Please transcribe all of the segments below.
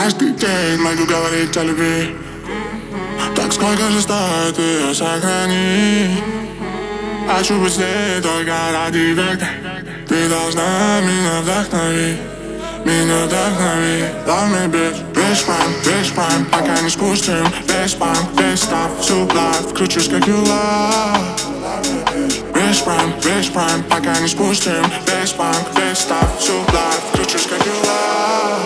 Каждый день могу говорить о любви. Так сколько же стоит ее сохранить? Хочу быть с ней только ради века. Ты должна меня вдохновить. Меня вдохновить. Love me, bitch prime, пока не спустим. Весь банк, весь став, всю плат, кручусь как юла. Bitch prime, пока не спустим. Весь банк, весь став, всю плат, кручусь как юла.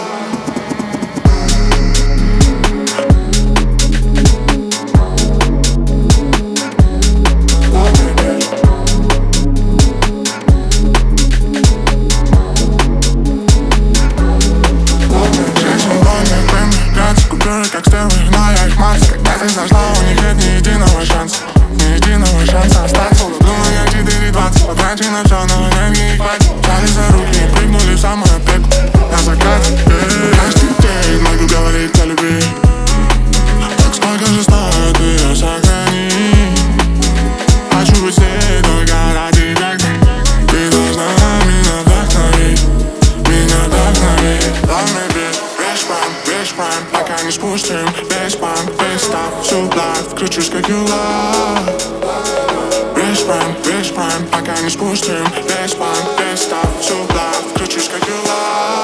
Как стрелы, но я их Марс. Когда ты зашла, у них нет ни единого шанса. Ни единого шанса остаться. Думаю, я 4:20. Потрачено все, но энергии хватит. Взяли за руки и прыгнули в самую пеку. На закате. Каждый день могу говорить о любви. Так сколько же стоит ее сохранить? Хочу быть с ней только ради века. Ты должна меня вдохновить. Меня вдохновить. Love me, bitch prime, пока не спустим. Весь банк, весь став, всю плат, кручусь как юла. Bitch prime, пока не спустим. Весь банк, весь став, всю плат, кручусь как юла.